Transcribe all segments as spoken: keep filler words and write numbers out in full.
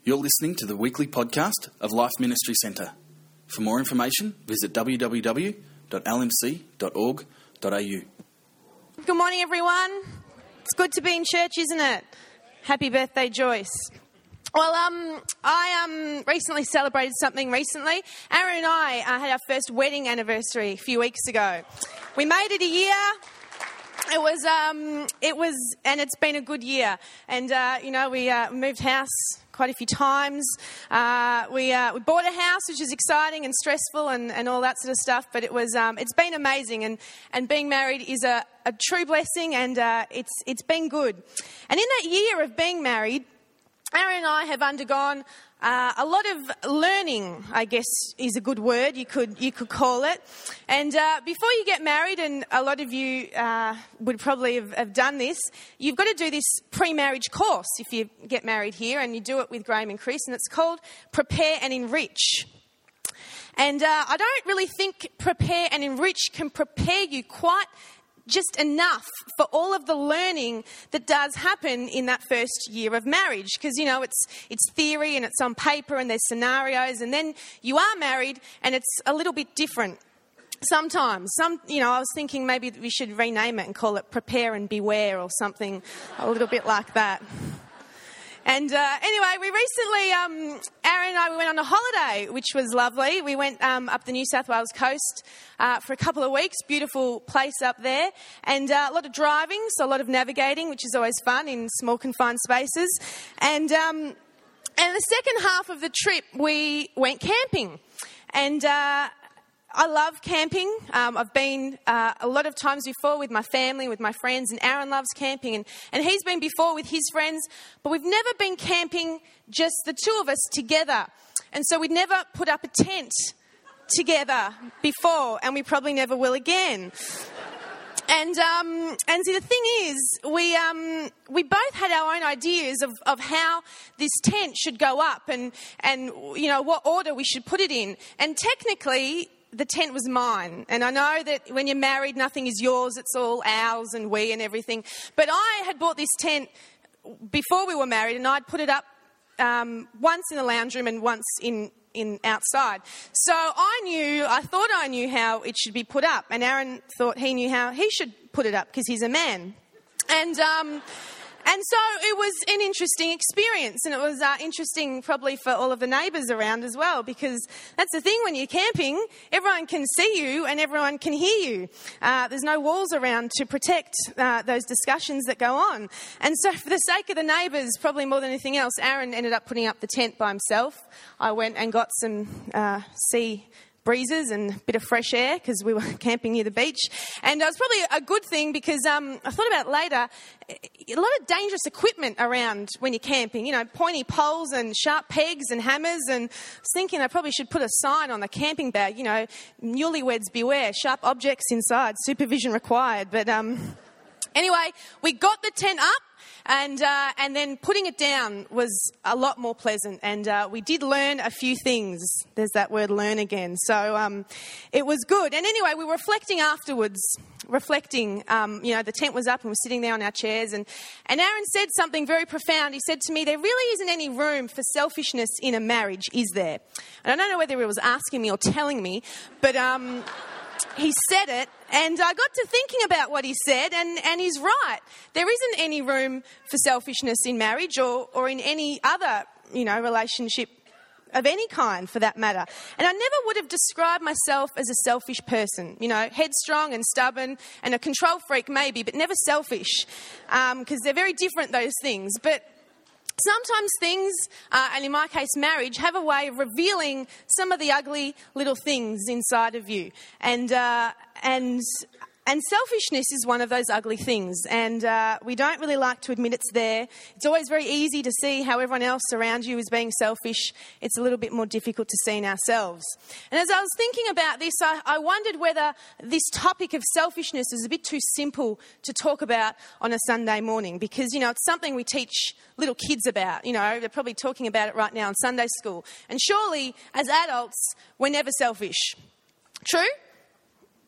You're listening to the weekly podcast of Life Ministry Centre. For more information, visit w w w dot l m c dot org dot a u. Good morning, everyone. It's good to be in church, isn't it? Happy birthday, Joyce. Well, um, I um, recently celebrated something recently. Aaron and I uh, had our first wedding anniversary a few weeks ago. We made it a year. It was, um, it was, and it's been a good year. And, uh, you know, we uh, moved house quite a few times. Uh, we uh, we bought a house, which is exciting and stressful and, and all that sort of stuff. But it was, um, it's been amazing. And, and being married is a, a true blessing, and uh, it's it's been good. And in that year of being married, Aaron and I have undergone uh, a lot of learning, I guess is a good word, you could you could call it. And uh, before you get married, and a lot of you uh, would probably have, have done this, you've got to do this pre-marriage course if you get married here, and you do it with Graham and Chris, and it's called Prepare and Enrich. And uh, I don't really think Prepare and Enrich can prepare you quite just enough for all of the learning that does happen in that first year of marriage. Because, you know, it's it's theory and it's on paper and there's scenarios, and then you are married and it's a little bit different sometimes. Some, you know, I was thinking maybe we should rename it and call it Prepare and Beware or something a little bit like that. And uh, anyway, we recently, um, Aaron and I, we went on a holiday, which was lovely. We went um, up the New South Wales coast uh, for a couple of weeks. Beautiful place up there. And uh, a lot of driving, so a lot of navigating, which is always fun in small confined spaces. And, um, and the second half of the trip, we went camping. And Uh, I love camping. Um, I've been uh, a lot of times before with my family, with my friends, and Aaron loves camping, and, and he's been before with his friends, but we've never been camping just the two of us together. And so we'd never put up a tent together before, and we probably never will again. And um, and see, the thing is, we um, we both had our own ideas of, of how this tent should go up, and and you know what order we should put it in. And technically, the tent was mine. And I know that when you're married, nothing is yours. It's all ours and we and everything. But I had bought this tent before we were married, and I'd put it up um, once in the lounge room and once in, in outside. So I knew, I thought I knew how it should be put up. And Aaron thought he knew how he should put it up because he's a man. And... Um, And so it was an interesting experience, and it was uh, interesting probably for all of the neighbours around as well, because that's the thing when you're camping, everyone can see you and everyone can hear you. Uh, there's no walls around to protect uh, those discussions that go on. And so for the sake of the neighbours, probably more than anything else, Aaron ended up putting up the tent by himself. I went and got some uh, sea breezes and a bit of fresh air because we were camping near the beach. And it was probably a good thing because um, I thought about it later, a lot of dangerous equipment around when you're camping, you know, pointy poles and sharp pegs and hammers. And I was thinking I probably should put a sign on the camping bag, you know, newlyweds beware, sharp objects inside, supervision required. But um, anyway, we got the tent up. And uh, and then putting it down was a lot more pleasant. And uh, we did learn a few things. There's that word learn again. So um, it was good. And anyway, we were reflecting afterwards, reflecting, um, you know, the tent was up and we're sitting there on our chairs. And, and Aaron said something very profound. He said to me, there really isn't any room for selfishness in a marriage, is there? And I don't know whether he was asking me or telling me, but... Um, he said it, and I got to thinking about what he said, and, and he's right. There isn't any room for selfishness in marriage or, or in any other, you know, relationship of any kind for that matter. And I never would have described myself as a selfish person, you know, headstrong and stubborn and a control freak maybe, but never selfish, because um, they're very different, those things. But sometimes things, uh, and in my case marriage, have a way of revealing some of the ugly little things inside of you. And uh, and and selfishness is one of those ugly things. And uh, we don't really like to admit it's there. It's always very easy to see how everyone else around you is being selfish. It's a little bit more difficult to see in ourselves. And as I was thinking about this, I, I wondered whether this topic of selfishness is a bit too simple to talk about on a Sunday morning, because, you know, it's something we teach little kids about. You know, they're probably talking about it right now in Sunday school. And surely, as adults, we're never selfish. True?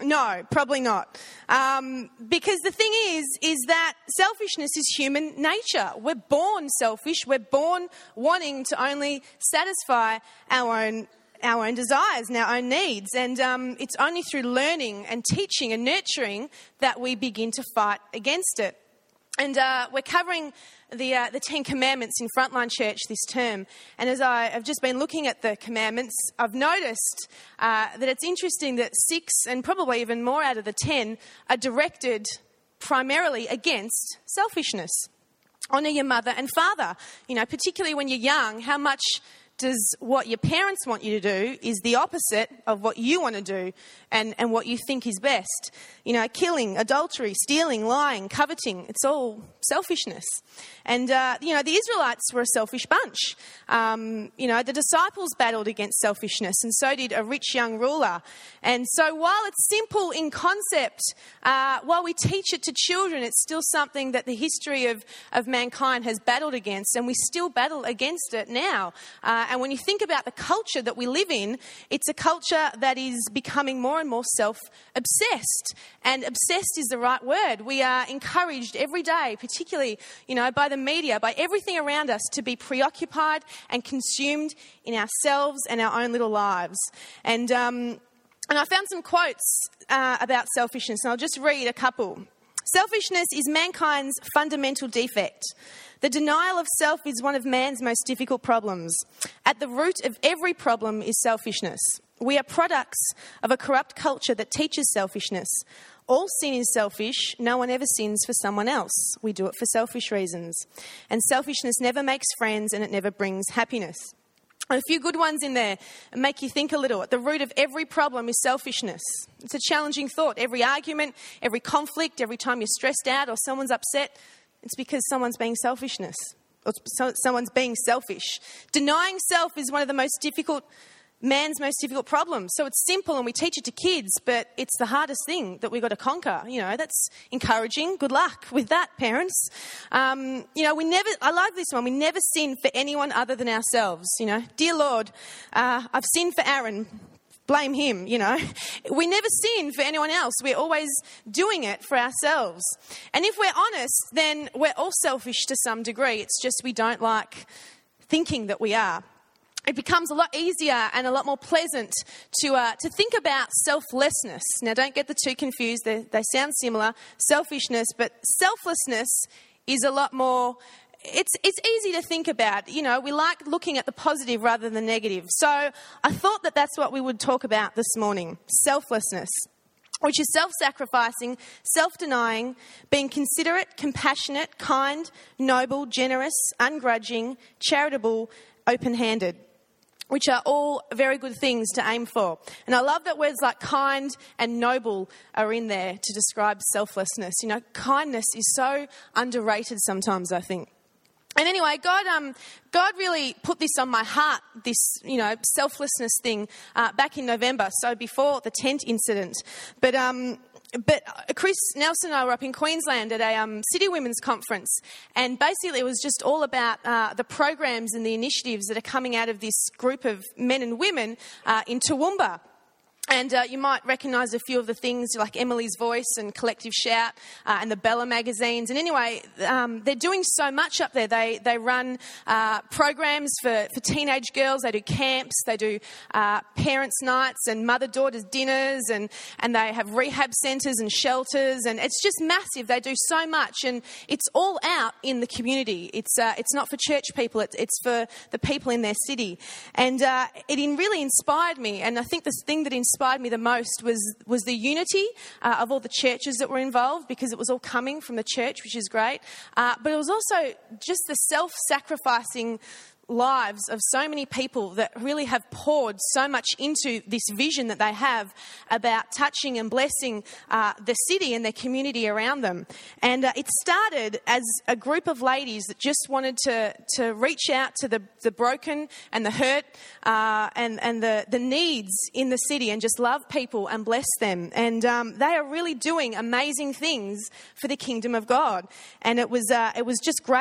No, probably not. Um, because the thing is, is that selfishness is human nature. We're born selfish. We're born wanting to only satisfy our own our own desires and our own needs. And um, it's only through learning and teaching and nurturing that we begin to fight against it. And uh, we're covering the uh, the Ten Commandments in Frontline Church this term. And as I have just been looking at the commandments, I've noticed uh, that it's interesting that six and probably even more out of the ten are directed primarily against selfishness. Honour your mother and father. You know, particularly when you're young, how much does what your parents want you to do is the opposite of what you want to do and, and what you think is best. You know, killing, adultery, stealing, lying, coveting, it's all selfishness. And, uh, you know, the Israelites were a selfish bunch. Um, you know, the disciples battled against selfishness, and so did a rich young ruler. And so while it's simple in concept, uh, while we teach it to children, it's still something that the history of, of mankind has battled against, and we still battle against it now. Uh, and when you think about the culture that we live in, it's a culture that is becoming more and more self-obsessed. And obsessed is the right word. We are encouraged every day, particularly, you know, by the media, by everything around us, to be preoccupied and consumed in ourselves and our own little lives. And um, and I found some quotes uh, about selfishness, and I'll just read a couple. Selfishness is mankind's fundamental defect. The denial of self is one of man's most difficult problems. At the root of every problem is selfishness. We are products of a corrupt culture that teaches selfishness. All sin is selfish. No one ever sins for someone else. We do it for selfish reasons. And selfishness never makes friends, and it never brings happiness. And a few good ones in there make you think a little. At the root of every problem is selfishness. It's a challenging thought. Every argument, every conflict, every time you're stressed out or someone's upset, it's because someone's being selfishness. Or someone's being selfish. Denying self is one of the most difficult man's most difficult problem. So it's simple and we teach it to kids, but it's the hardest thing that we've got to conquer. You know, that's encouraging. Good luck with that, parents. Um, you know, we never, I love this one, we never sin for anyone other than ourselves. You know, dear Lord, uh, I've sinned for Aaron. Blame him, you know. We never sin for anyone else. We're always doing it for ourselves. And if we're honest, then we're all selfish to some degree. It's just we don't like thinking that we are. It becomes a lot easier and a lot more pleasant to uh, to think about selflessness. Now, don't get the two confused. They, they sound similar, selfishness, but selflessness is a lot more... It's it's easy to think about. You know, we like looking at the positive rather than the negative. So I thought that that's what we would talk about this morning, selflessness, which is self-sacrificing, self-denying, being considerate, compassionate, kind, noble, generous, ungrudging, charitable, open-handed, which are all very good things to aim for. And I love that words like kind and noble are in there to describe selflessness. You know, kindness is so underrated sometimes, I think. And anyway, God, um, God really put this on my heart, this, you know, selflessness thing, uh, back in November, so before the tent incident. But um, but Chris Nelson and I were up in Queensland at a um, City Women's Conference, and basically it was just all about uh, the programs and the initiatives that are coming out of this group of men and women uh, in Toowoomba. And uh, you might recognise a few of the things like Emily's Voice and Collective Shout uh, and the Bella magazines. And anyway, um, they're doing so much up there. They they run uh, programs for, for teenage girls. They do camps. They do uh, parents' nights and mother-daughters dinners. And, and they have rehab centres and shelters. And it's just massive. They do so much. And it's all out in the community. It's uh, it's not for church people. It's, it's for the people in their city. And uh, it really inspired me. And I think the thing that inspired inspired me the most was was the unity uh, of all the churches that were involved, because it was all coming from the church, which is great. Uh, but it was also just the self-sacrificing lives of so many people that really have poured so much into this vision that they have about touching and blessing uh, the city and their community around them. And uh, it started as a group of ladies that just wanted to, to reach out to the, the broken and the hurt uh, and, and the, the needs in the city and just love people and bless them. And um, they are really doing amazing things for the kingdom of God. And it was uh, it was just great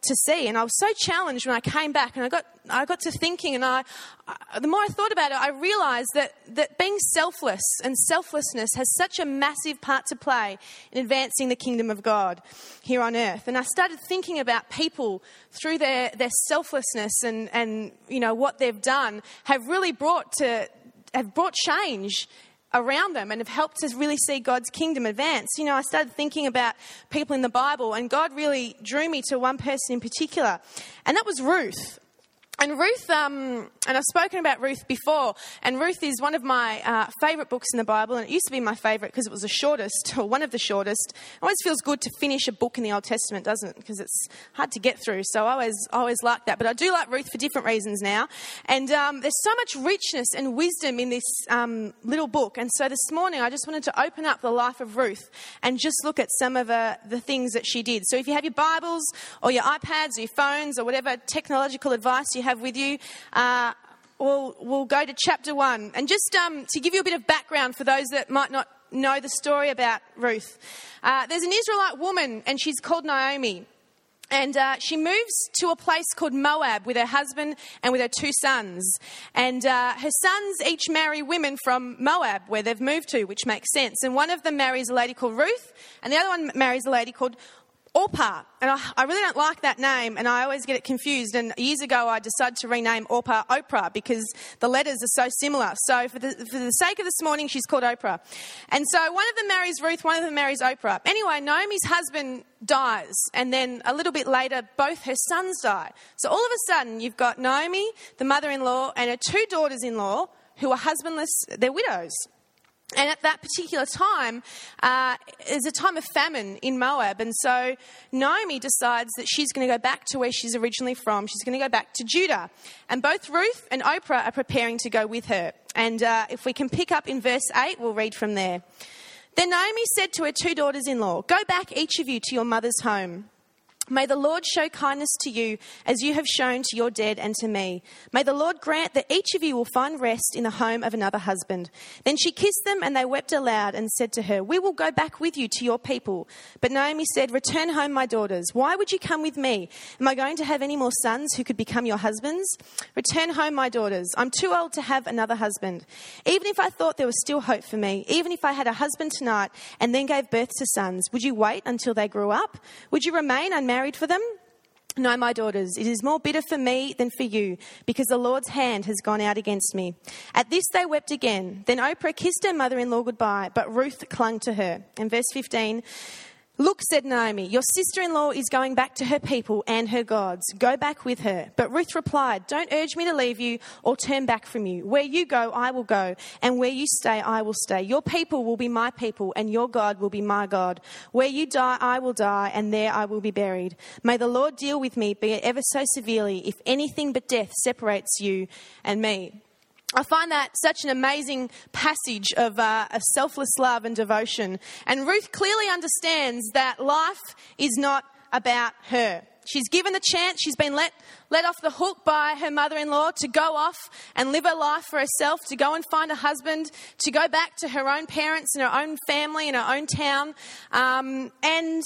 to see. And I was so challenged when I came back, and I got I got to thinking, and I, I the more I thought about it, I realised that, that being selfless and selflessness has such a massive part to play in advancing the kingdom of God here on earth. And I started thinking about people through their, their selflessness and, and, you know, what they've done have really brought to have brought change around them and have helped us really see God's kingdom advance. You know, I started thinking about people in the Bible, and God really drew me to one person in particular, and that was Ruth. And Ruth, um, and I've spoken about Ruth before, and Ruth is one of my uh, favourite books in the Bible, and it used to be my favourite because it was the shortest, or one of the shortest. It always feels good to finish a book in the Old Testament, doesn't it? Because it's hard to get through, so I always, always like that. But I do like Ruth for different reasons now. And um, there's so much richness and wisdom in this um, little book. And so this morning I just wanted to open up the life of Ruth and just look at some of uh, the things that she did. So if you have your Bibles or your iPads or your phones or whatever technological advice you have with you, uh, we'll, we'll go to chapter one. And just um, to give you a bit of background for those that might not know the story about Ruth, uh, there's an Israelite woman, and she's called Naomi. And uh, she moves to a place called Moab with her husband and with her two sons. And uh, her sons each marry women from Moab, where they've moved to, which makes sense. And one of them marries a lady called Ruth, and the other one marries a lady called Orpah. And I, I really don't like that name, and I always get it confused. And years ago I decided to rename Orpah Oprah because the letters are so similar. So for the, for the sake of this morning, she's called Oprah. And so one of them marries Ruth, one of them marries Oprah. Anyway, Naomi's husband dies, and then a little bit later both her sons die. So all of a sudden you've got Naomi, the mother-in-law, and her two daughters-in-law who are husbandless. They're widows. And at that particular time, uh, is a time of famine in Moab. And so Naomi decides that she's going to go back to where she's originally from. She's going to go back to Judah. And both Ruth and Oprah are preparing to go with her. And uh, if we can pick up in verse eight, we'll read from there. Then Naomi said to her two daughters-in-law, "Go back, each of you, to your mother's home. May the Lord show kindness to you as you have shown to your dead and to me. May the Lord grant that each of you will find rest in the home of another husband." Then she kissed them, and they wept aloud and said to her, "We will go back with you to your people." But Naomi said, "Return home, my daughters. Why would you come with me? Am I going to have any more sons who could become your husbands? Return home, my daughters. I'm too old to have another husband. Even if I thought there was still hope for me, even if I had a husband tonight and then gave birth to sons, would you wait until they grew up? Would you remain unmarried for them? No, my daughters, it is more bitter for me than for you, because the Lord's hand has gone out against me." At this they wept again. Then Oprah kissed her mother-in-law goodbye, but Ruth clung to her. And verse fifteen, "Look," said Naomi, "your sister-in-law is going back to her people and her gods. Go back with her." But Ruth replied, "Don't urge me to leave you or turn back from you. Where you go, I will go, and where you stay, I will stay. Your people will be my people, and your God will be my God. Where you die, I will die, and there I will be buried. May the Lord deal with me, be it ever so severely, if anything but death separates you and me." I find that such an amazing passage of, uh, of selfless love and devotion. And Ruth clearly understands that life is not about her. She's given the chance. She's been let, let off the hook by her mother-in-law to go off and live her life for herself, to go and find a husband, to go back to her own parents and her own family and her own town, um, and,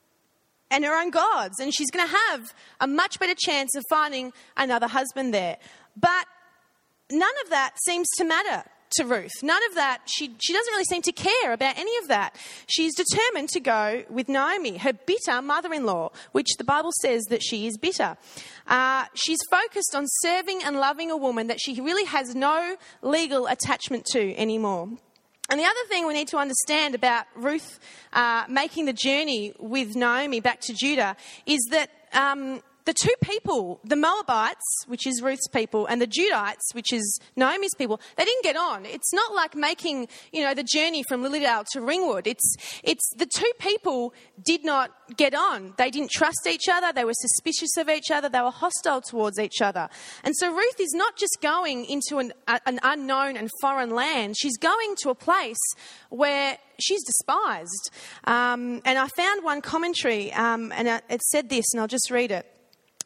and her own gods. And she's going to have a much better chance of finding another husband there. But none of that seems to matter to Ruth. None of that, she, she doesn't really seem to care about any of that. She's determined to go with Naomi, her bitter mother-in-law, which the Bible says that she is bitter. Uh, she's focused on serving and loving a woman that she really has no legal attachment to anymore. And the other thing we need to understand about Ruth uh, making the journey with Naomi back to Judah is that um, the two people, the Moabites, which is Ruth's people, and the Judites, which is Naomi's people, they didn't get on. It's not like making, you know, the journey from Lilydale to Ringwood. It's, it's the two people did not get on. They didn't trust each other. They were suspicious of each other. They were hostile towards each other. And so Ruth is not just going into an, a, an unknown and foreign land. She's going to a place where she's despised. Um, and I found one commentary, um, and it said this, and I'll just read it.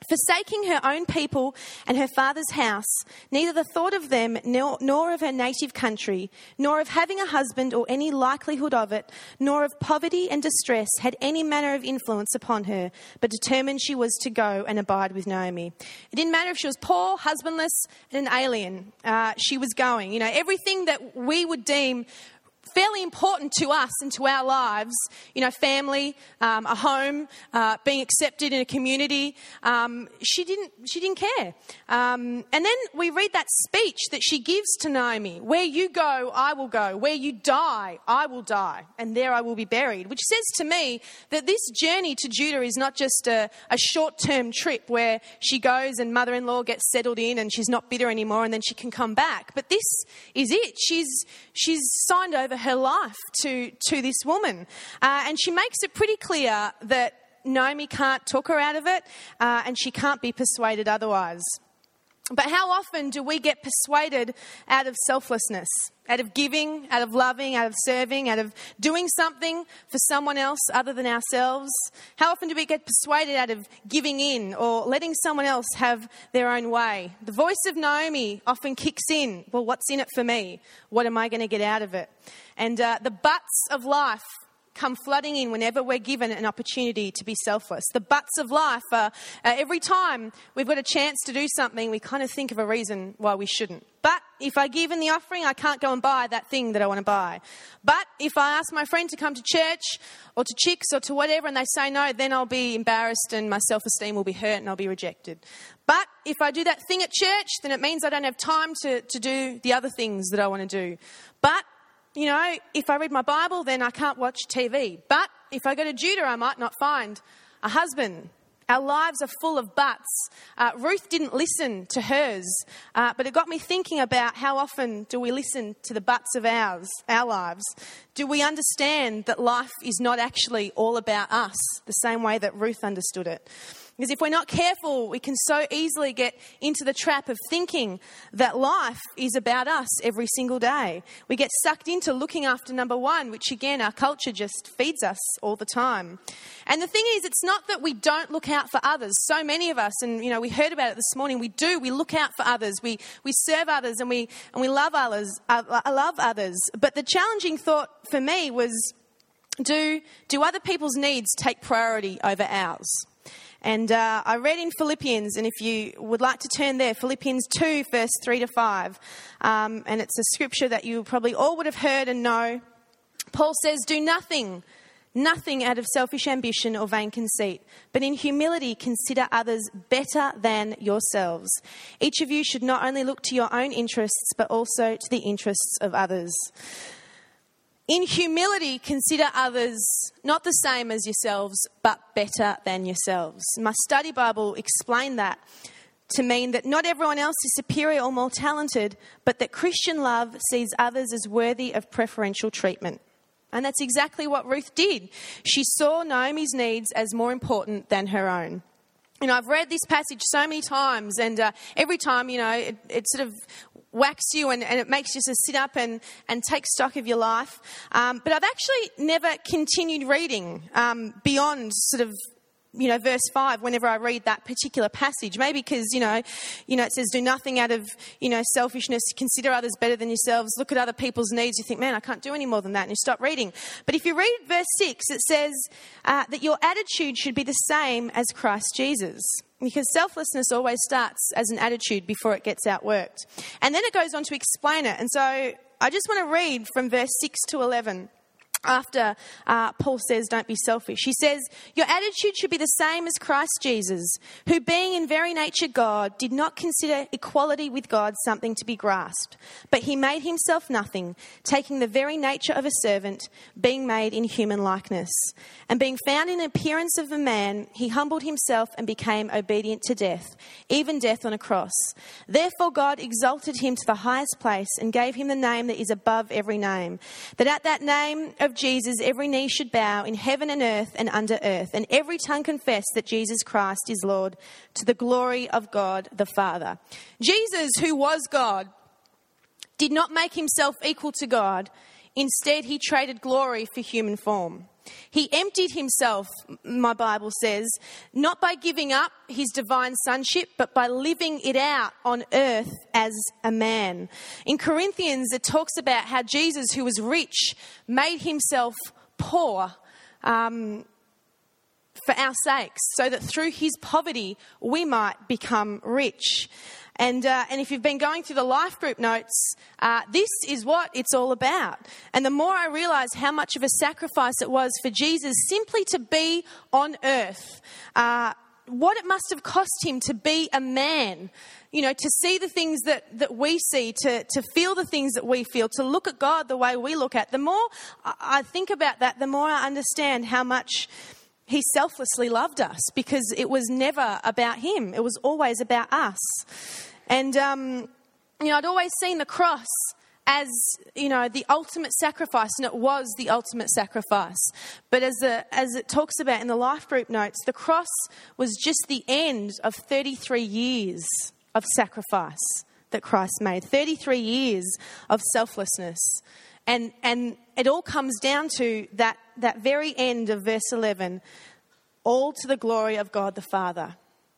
Forsaking her own people and her father's house, neither the thought of them nor, nor of her native country, nor of having a husband or any likelihood of it, nor of poverty and distress had any manner of influence upon her, but determined she was to go and abide with Naomi. It didn't matter if she was poor, husbandless, and an alien. Uh, she was going. You know, everything that we would deem fairly important to us and to our lives, you know, family, um, a home, uh, being accepted in a community. Um, she didn't. She didn't care. Um, and then we read that speech that she gives to Naomi: "Where you go, I will go. Where you die, I will die, and there I will be buried." Which says to me that this journey to Judah is not just a, a short-term trip where she goes and mother-in-law gets settled in and she's not bitter anymore, and then she can come back. But this is it. She's she's signed over her life to, to this woman. Uh, and she makes it pretty clear that Naomi can't talk her out of it, uh, and she can't be persuaded otherwise. But how often do we get persuaded out of selflessness, out of giving, out of loving, out of serving, out of doing something for someone else other than ourselves? How often do we get persuaded out of giving in or letting someone else have their own way? The voice of Naomi often kicks in. Well, what's in it for me? What am I going to get out of it? And uh, the buts of life come flooding in whenever we're given an opportunity to be selfless. The buts of life are, uh, every time we've got a chance to do something, we kind of think of a reason why we shouldn't. But if I give in the offering, I can't go and buy that thing that I want to buy. But if I ask my friend to come to church or to Chicks or to whatever and they say no, then I'll be embarrassed and my self-esteem will be hurt and I'll be rejected. But if I do that thing at church, then it means I don't have time to, to do the other things that I want to do. But you know, if I read my Bible, then I can't watch T V. But if I go to Judah, I might not find a husband. Our lives are full of buts. Uh, Ruth didn't listen to hers, uh, but it got me thinking about how often do we listen to the buts of ours, our lives? Do we understand that life is not actually all about us, the same way that Ruth understood it? Because if we're not careful, we can so easily get into the trap of thinking that life is about us every single day. We get sucked into looking after number one, which again, our culture just feeds us all the time. And the thing is, it's not that we don't look out for others. So many of us, and you know, we heard about it this morning, we do, we look out for others, we we serve others, and we and we love others, uh, love others. But the challenging thought for me was, do do other people's needs take priority over ours? And uh, I read in Philippians, and if you would like to turn there, Philippians two, verse three to five. Um, and it's a scripture that you probably all would have heard and know. Paul says, "Do nothing, nothing out of selfish ambition or vain conceit, but in humility consider others better than yourselves. Each of you should not only look to your own interests, but also to the interests of others." In humility, consider others not the same as yourselves, but better than yourselves. My study Bible explained that to mean that not everyone else is superior or more talented, but that Christian love sees others as worthy of preferential treatment. And that's exactly what Ruth did. She saw Naomi's needs as more important than her own. You know, I've read this passage so many times, and uh, every time, you know, it, it sort of whacks you and, and it makes you sort of sit up and, and take stock of your life. Um, but I've actually never continued reading um, beyond sort of, you know, verse five whenever I read that particular passage. Maybe because, you know, you know, it says, do nothing out of, you know, selfishness, consider others better than yourselves, look at other people's needs. You think, man, I can't do any more than that. And you stop reading. But if you read verse six, it says uh, that your attitude should be the same as Christ Jesus. Because selflessness always starts as an attitude before it gets outworked. And then it goes on to explain it. And so I just want to read from verse six to eleven. After uh, Paul says, don't be selfish. He says, your attitude should be the same as Christ Jesus, who being in very nature God, did not consider equality with God something to be grasped, but he made himself nothing, taking the very nature of a servant, being made in human likeness. And being found in appearance of a man, he humbled himself and became obedient to death, even death on a cross. Therefore God exalted him to the highest place and gave him the name that is above every name, that at that name of Jesus, every knee should bow in heaven and earth and under earth, and every tongue confess that Jesus Christ is Lord, to the glory of God the Father. Jesus, who was God, did not make himself equal to God. Instead, he traded glory for human form. He emptied himself, my Bible says, not by giving up his divine sonship, but by living it out on earth as a man. In Corinthians, it talks about how Jesus, who was rich, made himself poor um, for our sakes, so that through his poverty we might become rich. And uh, and if you've been going through the life group notes, uh, this is what it's all about. And the more I realise how much of a sacrifice it was for Jesus simply to be on earth, uh, what it must have cost him to be a man, you know, to see the things that, that we see, to, to feel the things that we feel, to look at God the way we look at. The more I think about that, the more I understand how much he selflessly loved us, because it was never about him. It was always about us. And, um, you know, I'd always seen the cross as, you know, the ultimate sacrifice, and it was the ultimate sacrifice. But as, the, as it talks about in the life group notes, the cross was just the end of thirty-three years of sacrifice that Christ made. thirty-three years of selflessness. And and it all comes down to that, that very end of verse eleven, all to the glory of God the Father.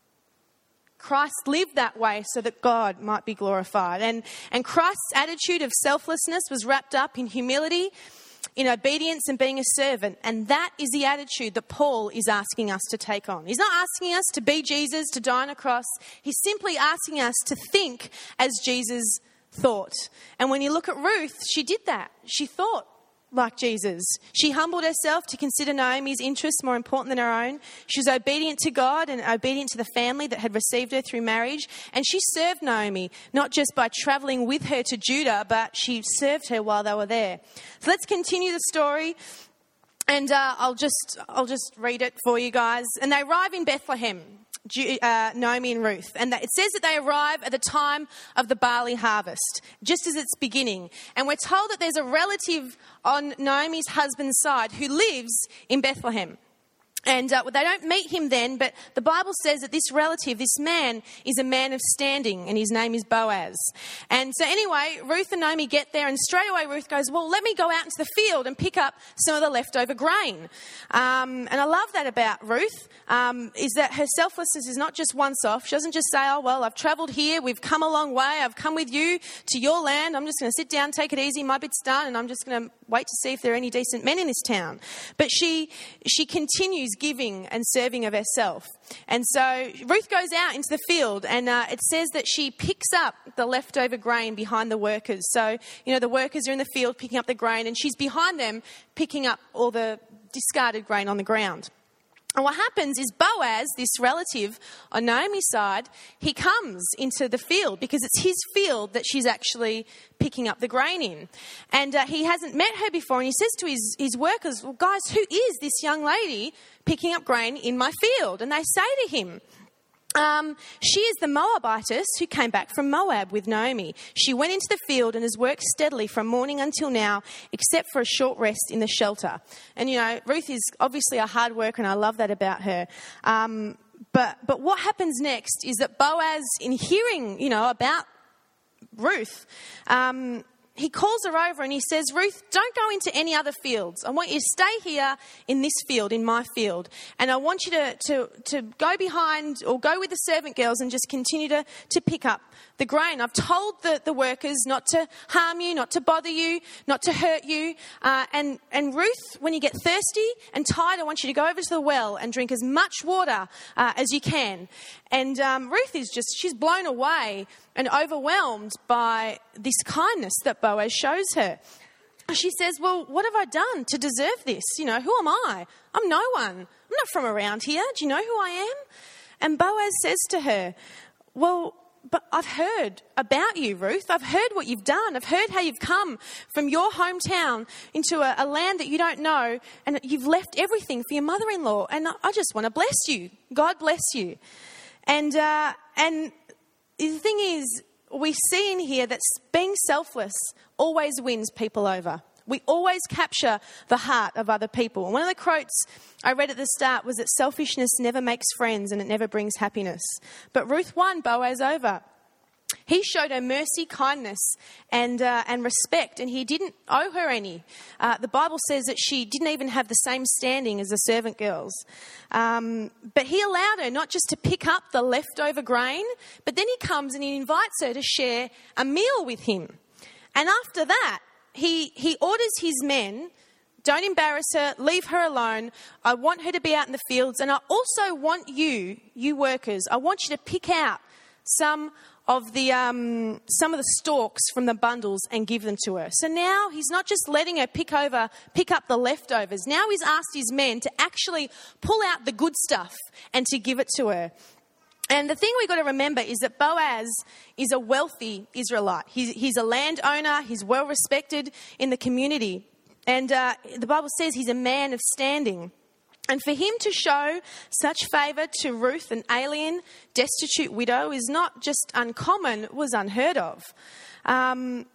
Christ lived that way so that God might be glorified. And, and Christ's attitude of selflessness was wrapped up in humility, in obedience and being a servant. And that is the attitude that Paul is asking us to take on. He's not asking us to be Jesus, to die on a cross. He's simply asking us to think as Jesus thought. And when you look at Ruth, she did that. She thought like Jesus. She humbled herself to consider Naomi's interests more important than her own. She was obedient to God and obedient to the family that had received her through marriage. And she served Naomi, not just by travelling with her to Judah, but she served her while they were there. So let's continue the story. And uh, I'll just I'll just read it for you guys. And they arrive in Bethlehem, Uh, Naomi and Ruth, and that it says that they arrive at the time of the barley harvest, just as it's beginning. And we're told that there's a relative on Naomi's husband's side who lives in Bethlehem. And uh, they don't meet him then, but the Bible says that this relative, this man, is a man of standing, and his name is Boaz. And so anyway, Ruth and Naomi get there, and straight away Ruth goes, well, let me go out into the field and pick up some of the leftover grain. Um, and I love that about Ruth, um, is that her selflessness is not just once off. She doesn't just say, oh, well, I've travelled here, we've come a long way, I've come with you to your land, I'm just going to sit down, take it easy, my bit's done, and I'm just going to wait to see if there are any decent men in this town. But she she continues giving and serving of herself. And so Ruth goes out into the field, and uh, it says that she picks up the leftover grain behind the workers. So, you know, the workers are in the field picking up the grain, and she's behind them picking up all the discarded grain on the ground. And what happens is Boaz, this relative on Naomi's side, he comes into the field because it's his field that she's actually picking up the grain in. And uh, he hasn't met her before, and he says to his, his workers, well, guys, who is this young lady picking up grain in my field? And they say to him, Um, she is the Moabitess who came back from Moab with Naomi. She went into the field and has worked steadily from morning until now, except for a short rest in the shelter. And, you know, Ruth is obviously a hard worker, and I love that about her. Um, but but what happens next is that Boaz, in hearing, you know, about Ruth, um, he calls her over and he says, Ruth, don't go into any other fields. I want you to stay here in this field, in my field. And I want you to, to, to go behind or go with the servant girls and just continue to, to pick up the grain. I've told the, the workers not to harm you, not to bother you, not to hurt you. Uh, and, and Ruth, when you get thirsty and tired, I want you to go over to the well and drink as much water uh, as you can. And um, Ruth is just, she's blown away and overwhelmed by this kindness that Boaz shows her. She says, well, what have I done to deserve this? You know, who am I? I'm no one. I'm not from around here. Do you know who I am? And Boaz says to her, well, but I've heard about you, Ruth. I've heard what you've done. I've heard how you've come from your hometown into a, a land that you don't know, and you've left everything for your mother-in-law. And I just want to bless you. God bless you. And uh, and the thing is, we see in here that being selfless always wins people over. We always capture the heart of other people. And one of the quotes I read at the start was that selfishness never makes friends and it never brings happiness. But Ruth won Boaz over. He showed her mercy, kindness, and uh, and respect, and he didn't owe her any. Uh, the Bible says that she didn't even have the same standing as the servant girls. Um, but he allowed her not just to pick up the leftover grain, but then he comes and he invites her to share a meal with him. And after that, he he orders his men, don't embarrass her, leave her alone. I want her to be out in the fields, and I also want you, you workers, I want you to pick out some of the um, some of the stalks from the bundles and give them to her. So now he's not just letting her pick over, pick up the leftovers. Now he's asked his men to actually pull out the good stuff and to give it to her. And the thing we've got to remember is that Boaz is a wealthy Israelite. He's, he's a landowner. He's well respected in the community. And uh, the Bible says he's a man of standing. And for him to show such favour to Ruth, an alien, destitute widow, is not just uncommon, it was unheard of. Um,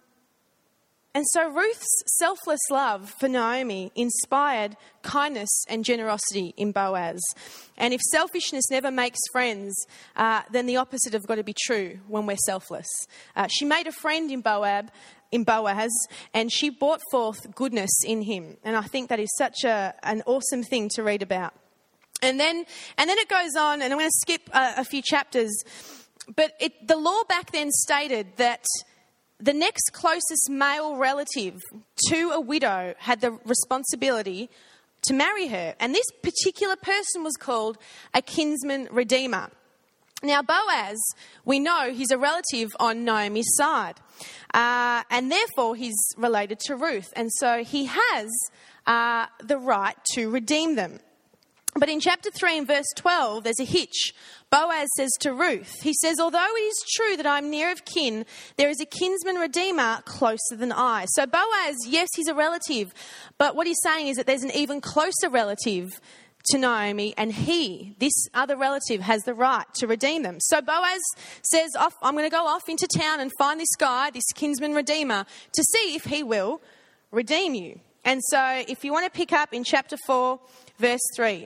and so Ruth's selfless love for Naomi inspired kindness and generosity in Boaz. And if selfishness never makes friends, uh, then the opposite have got to be true when we're selfless. Uh, she made a friend in Boaz, in Boaz, and she brought forth goodness in him. And I think that is such a, an awesome thing to read about. And then and then it goes on, and I'm going to skip a, a few chapters, but it, the law back then stated that the next closest male relative to a widow had the responsibility to marry her. And this particular person was called a kinsman redeemer. Now, Boaz, we know he's a relative on Naomi's side, uh, and therefore he's related to Ruth, and so he has uh, the right to redeem them. But in chapter three and verse twelve, there's a hitch. Boaz says to Ruth, he says, although it is true that I'm near of kin, there is a kinsman redeemer closer than I. So Boaz, yes, he's a relative, but what he's saying is that there's an even closer relative to Naomi, and he, this other relative, has the right to redeem them. So Boaz says, off, I'm going to go off into town and find this guy, this kinsman redeemer, to see if he will redeem you. And so if you want to pick up in chapter four, verse three,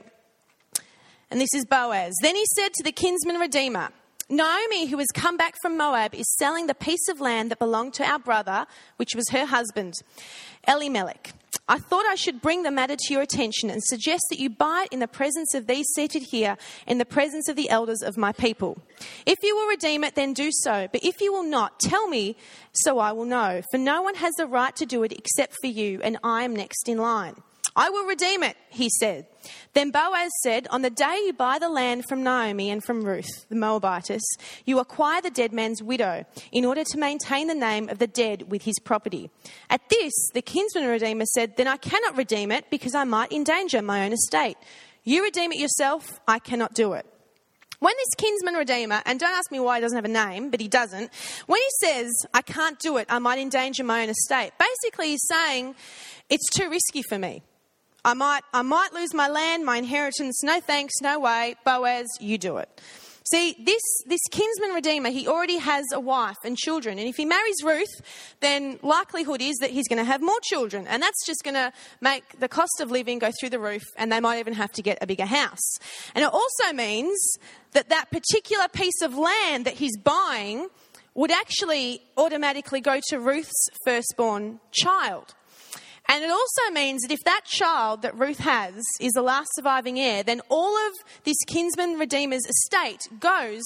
and this is Boaz. Then he said to the kinsman redeemer, Naomi, who has come back from Moab, is selling the piece of land that belonged to our brother, which was her husband, Elimelech. I thought I should bring the matter to your attention and suggest that you buy it in the presence of these seated here, in the presence of the elders of my people. If you will redeem it, then do so. But if you will not, tell me, so I will know. For no one has the right to do it except for you, and I am next in line. I will redeem it, he said. Then Boaz said, on the day you buy the land from Naomi and from Ruth, the Moabitess, you acquire the dead man's widow in order to maintain the name of the dead with his property. At this, the kinsman redeemer said, then I cannot redeem it because I might endanger my own estate. You redeem it yourself, I cannot do it. When this kinsman redeemer, and don't ask me why he doesn't have a name, but he doesn't, when he says, I can't do it, I might endanger my own estate, basically he's saying, it's too risky for me. I might I might lose my land, my inheritance. No thanks, no way. Boaz, you do it. See, this, this kinsman redeemer, he already has a wife and children. And if he marries Ruth, then likelihood is that he's going to have more children. And that's just going to make the cost of living go through the roof, and they might even have to get a bigger house. And it also means that that particular piece of land that he's buying would actually automatically go to Ruth's firstborn child. And it also means that if that child that Ruth has is the last surviving heir, then all of this kinsman redeemer's estate goes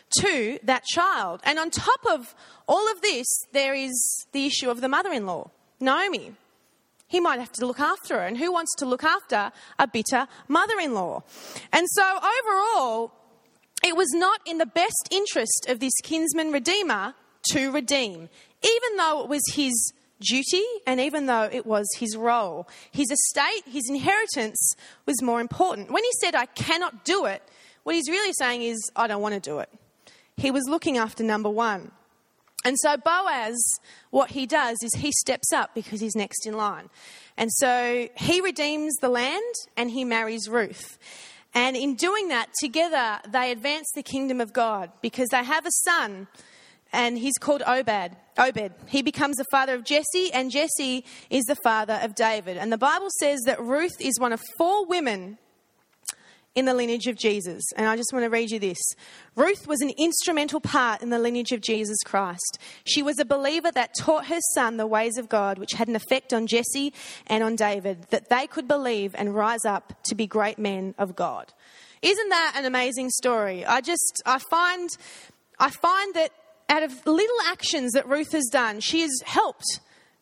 to that child. And on top of all of this, there is the issue of the mother-in-law, Naomi. He might have to look after her. And who wants to look after a bitter mother-in-law? And so overall, it was not in the best interest of this kinsman redeemer to redeem, even though it was his duty, and even though it was his role. His estate, his inheritance was more important. When he said, I cannot do it, what he's really saying is, I don't want to do it. He was looking after number one. And so Boaz, what he does is he steps up because he's next in line. And so he redeems the land and he marries Ruth. And in doing that, together they advance the kingdom of God because they have a son, and he's called Obed. Obed. He becomes the father of Jesse, and Jesse is the father of David. And the Bible says that Ruth is one of four women in the lineage of Jesus. And I just want to read you this. Ruth was an instrumental part in the lineage of Jesus Christ. She was a believer that taught her son the ways of God, which had an effect on Jesse and on David, that they could believe and rise up to be great men of God. Isn't that an amazing story? I just, I find, I find that out of little actions that Ruth has done, she has helped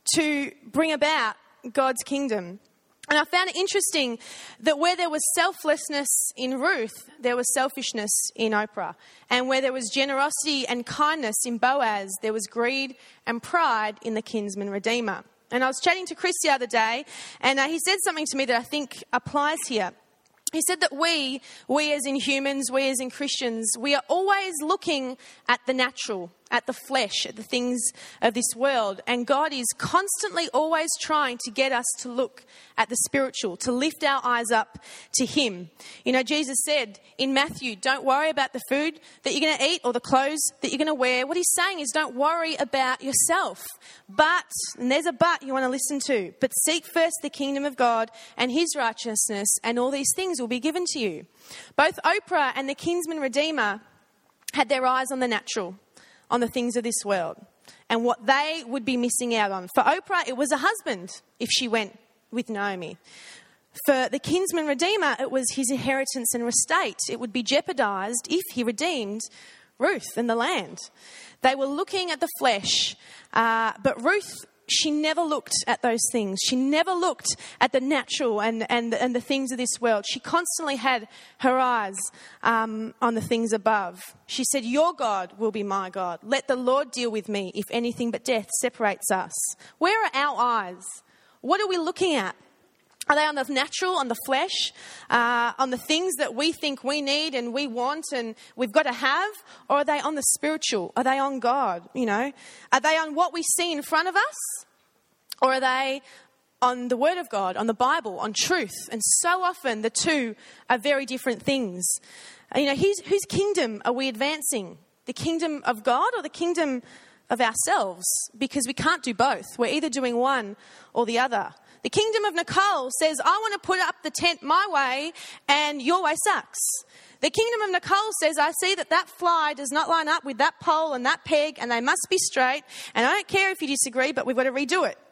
to bring about God's kingdom. And I found it interesting that where there was selflessness in Ruth, there was selfishness in Oprah. And where there was generosity and kindness in Boaz, there was greed and pride in the kinsman redeemer. And I was chatting to Chris the other day, and uh, he said something to me that I think applies here. He said that we, we as in humans, we as in Christians, we are always looking at the natural, at the flesh, at the things of this world. And God is constantly always trying to get us to look at the spiritual, to lift our eyes up to Him. You know, Jesus said in Matthew, don't worry about the food that you're going to eat or the clothes that you're going to wear. What He's saying is don't worry about yourself. But, and there's a but you want to listen to, but seek first the kingdom of God and His righteousness, and all these things will be given to you. Both Oprah and the kinsman redeemer had their eyes on the natural, on the things of this world, and what they would be missing out on. For Oprah, it was a husband if she went with Naomi. For the kinsman redeemer, it was his inheritance and estate. It would be jeopardized if he redeemed Ruth and the land. They were looking at the flesh, uh, but Ruth, she never looked at those things. She never looked at the natural and, and, and the things of this world. She constantly had her eyes um, on the things above. She said, your God will be my God. Let the Lord deal with me if anything but death separates us. Where are our eyes? What are we looking at? Are they on the natural, on the flesh, uh, on the things that we think we need and we want and we've got to have? Or are they on the spiritual? Are they on God, you know? Are they on what we see in front of us? Or are they on the Word of God, on the Bible, on truth? And so often the two are very different things. You know, whose, whose kingdom are we advancing? The kingdom of God or the kingdom of ourselves? Because we can't do both. We're either doing one or the other. The kingdom of Nicole says, I want to put up the tent my way and your way sucks. The kingdom of Nicole says, I see that that fly does not line up with that pole and that peg and they must be straight. And I don't care if you disagree, but we've got to redo it.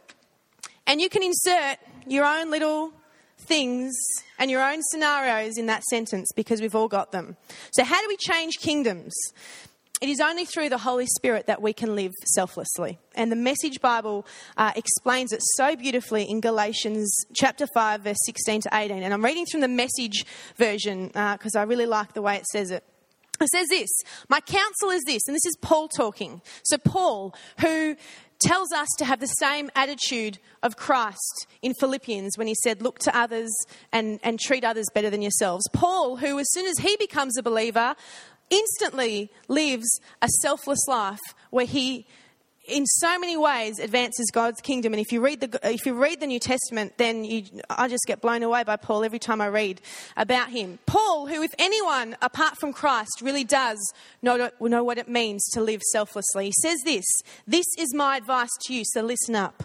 And you can insert your own little things and your own scenarios in that sentence because we've all got them. So how do we change kingdoms? It is only through the Holy Spirit that we can live selflessly. And the Message Bible uh, explains it so beautifully in Galatians chapter five, verse sixteen to eighteen. And I'm reading from the Message version because uh, I really like the way it says it. It says this, my counsel is this, and this is Paul talking. So Paul, who tells us to have the same attitude of Christ in Philippians when he said, look to others and, and treat others better than yourselves. Paul, who as soon as he becomes a believer, instantly lives a selfless life where he, in so many ways, advances God's kingdom. And if you read the if you read the New Testament, then you, I just get blown away by Paul every time I read about him. Paul, who, if anyone apart from Christ, really does know, know what it means to live selflessly, he says this, this is my advice to you, so listen up.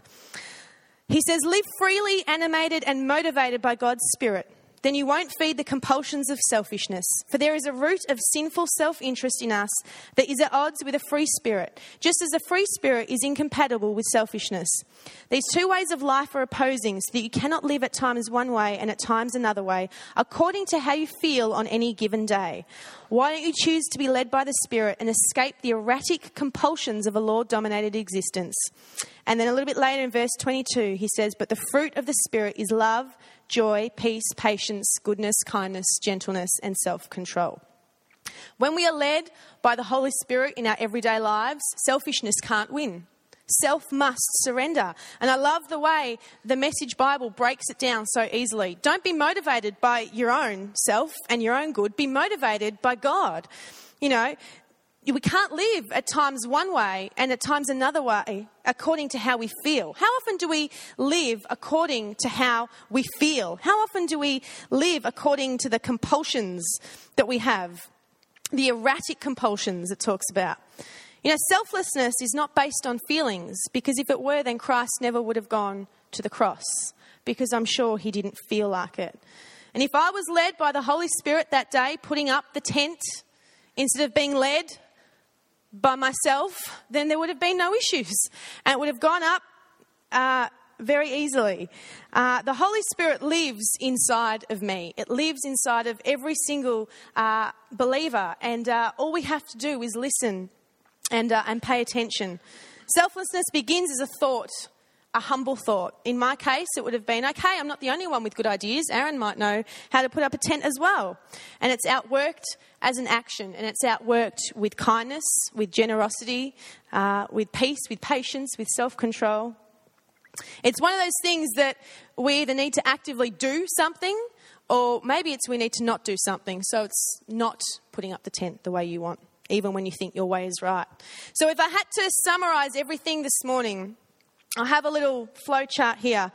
He says, live freely, animated and motivated by God's Spirit. Then you won't feed the compulsions of selfishness. For there is a root of sinful self-interest in us that is at odds with a free spirit, just as a free spirit is incompatible with selfishness. These two ways of life are opposing, so that you cannot live at times one way and at times another way, according to how you feel on any given day. Why don't you choose to be led by the Spirit and escape the erratic compulsions of a law-dominated existence? And then a little bit later in verse twenty-two, he says, but the fruit of the Spirit is love, joy, peace, patience, goodness, kindness, gentleness, and self-control. When we are led by the Holy Spirit in our everyday lives, selfishness can't win. Self must surrender. And I love the way the Message Bible breaks it down so easily. Don't be motivated by your own self and your own good. Be motivated by God. You know, we can't live at times one way and at times another way according to how we feel. How often do we live according to how we feel? How often do we live according to the compulsions that we have? The erratic compulsions it talks about. You know, selflessness is not based on feelings, because if it were, then Christ never would have gone to the cross, because I'm sure he didn't feel like it. And if I was led by the Holy Spirit that day, putting up the tent instead of being led by myself, then there would have been no issues. And it would have gone up uh, very easily. Uh, the Holy Spirit lives inside of me. It lives inside of every single uh, believer. And uh, all we have to do is listen and uh, and pay attention. Selflessness begins as a thought, a humble thought. In my case, it would have been, okay, I'm not the only one with good ideas. Aaron might know how to put up a tent as well. And it's outworked as an action, and it's outworked with kindness, with generosity, uh, with peace, with patience, with self-control. It's one of those things that we either need to actively do something, or maybe it's we need to not do something. So it's not putting up the tent the way you want, even when you think your way is right. So if I had to summarise everything this morning, I have a little flow chart here.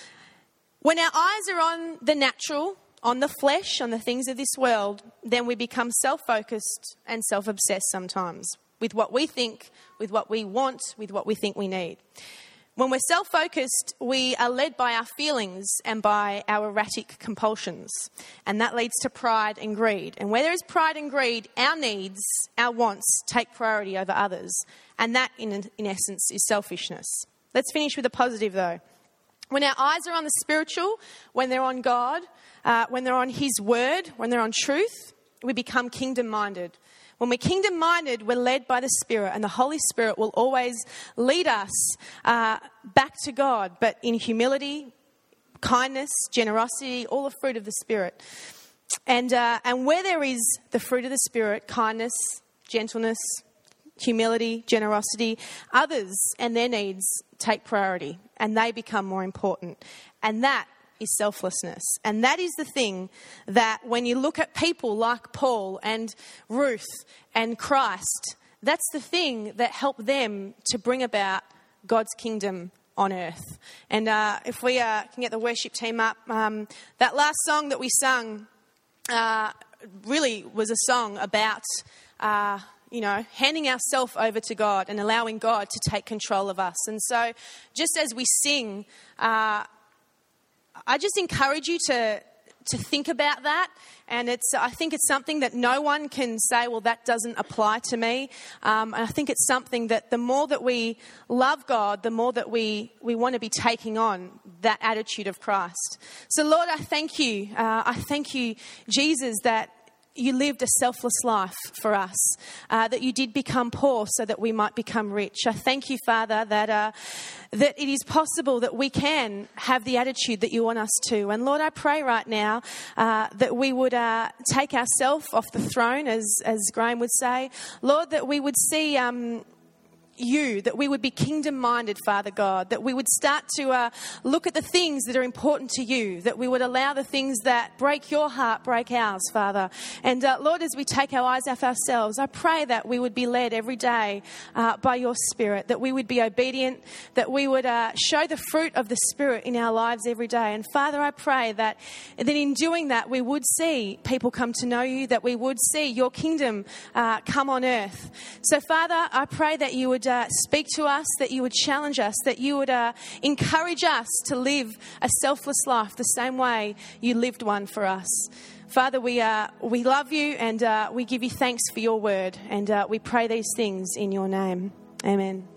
When our eyes are on the natural, on the flesh, on the things of this world, then we become self-focused and self-obsessed sometimes with what we think, with what we want, with what we think we need. When we're self-focused, we are led by our feelings and by our erratic compulsions. And that leads to pride and greed. And where there is pride and greed, our needs, our wants take priority over others. And that, in, in essence, is selfishness. Let's finish with a positive, though. When our eyes are on the spiritual, when they're on God, uh, when they're on His word, when they're on truth, we become kingdom-minded. When we're kingdom-minded, we're led by the Spirit, and the Holy Spirit will always lead us uh, back to God, but in humility, kindness, generosity, all the fruit of the Spirit. And uh, and where there is the fruit of the Spirit, kindness, gentleness, humility, generosity, others and their needs take priority, and they become more important. And that is selflessness. And that is the thing that when you look at people like Paul and Ruth and Christ, that's the thing that helped them to bring about God's kingdom on earth. And uh, if we uh, can get the worship team up, um, that last song that we sung uh, really was a song about, uh, you know, handing ourselves over to God and allowing God to take control of us. And so just as we sing, uh, I just encourage you to to think about that. And it's I think it's something that no one can say, well, that doesn't apply to me. Um, and I think it's something that the more that we love God, the more that we, we want to be taking on that attitude of Christ. So, Lord, I thank you. Uh, I thank you, Jesus, that you lived a selfless life for us, uh, that you did become poor so that we might become rich. I thank you, Father, that uh, that it is possible that we can have the attitude that you want us to. And Lord, I pray right now uh, that we would uh, take ourselves off the throne, as, as Graham would say. Lord, that we would see Um, you, that we would be kingdom-minded, Father God, that we would start to uh, look at the things that are important to you, that we would allow the things that break your heart break ours, Father. And uh, Lord, as we take our eyes off ourselves, I pray that we would be led every day uh, by your Spirit, that we would be obedient, that we would uh, show the fruit of the Spirit in our lives every day. And Father, I pray that, that in doing that, we would see people come to know you, that we would see your kingdom uh, come on earth. So Father, I pray that you would Uh, speak to us, that you would challenge us, that you would uh, encourage us to live a selfless life the same way you lived one for us. Father, we uh, we love you, and uh, we give you thanks for your word, and uh, we pray these things in your name. Amen.